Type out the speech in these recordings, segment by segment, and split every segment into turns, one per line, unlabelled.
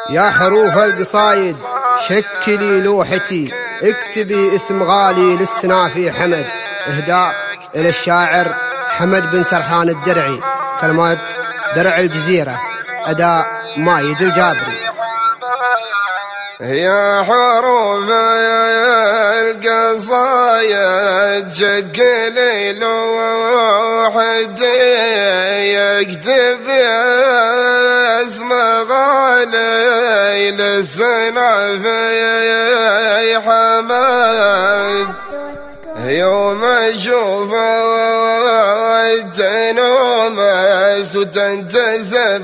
يا حروف القصايد شكلي لوحتي، اكتبي اسم غالي للسنافي حمد. اهداء إلى الشاعر حمد بن سرحان الدرعي، كلمات درع الجزيرة، أداء مايد الجابري.
يا حروف القصايد شكلي لوحتي، يكتب اسم غالي للسنافي حمد. يوم اشوف تنومس وتنتسب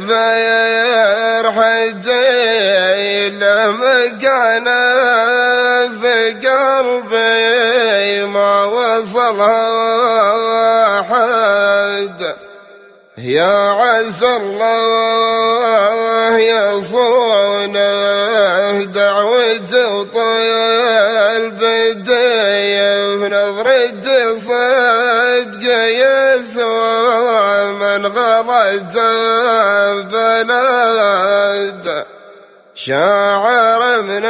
فرحتي، لمكان في قلبي ما وصلها أحد. يا عسى الله يصونه دعوة وطيل بداية، في نظرة صدق يسوى من غلط بلد. شاعر من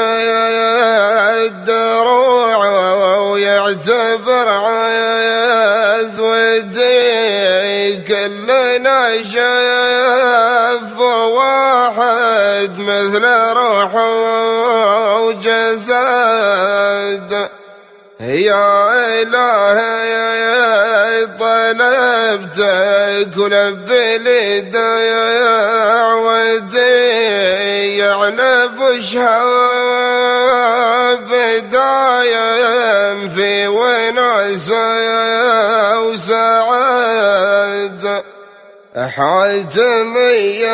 الدروع ويعتبر عز ودي، كلنا شاف واحد مثل روح وجسد. يا إلهي طلبتك ولبي لي دعوتي، يعلب شهاب دايم في ونعس وسعد. حاتمي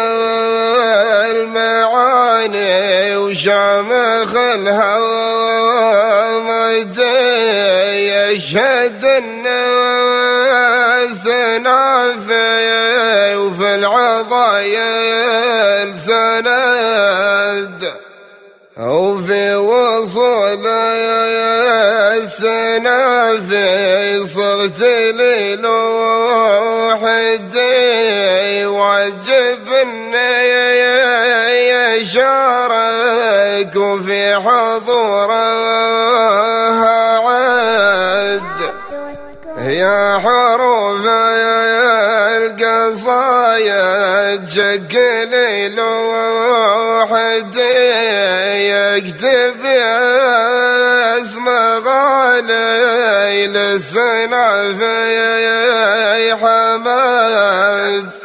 المعاني وشامخ الهوامدي، يشهد الناس نافي وفي العضايا السند. وفي وصول السنافي صرت لي لوحدي، واجب اني يشارك وفي حضورها عد. يا حروف القصايد شكلي لوحدي، يكتب اسم غالي للسنافي حمد.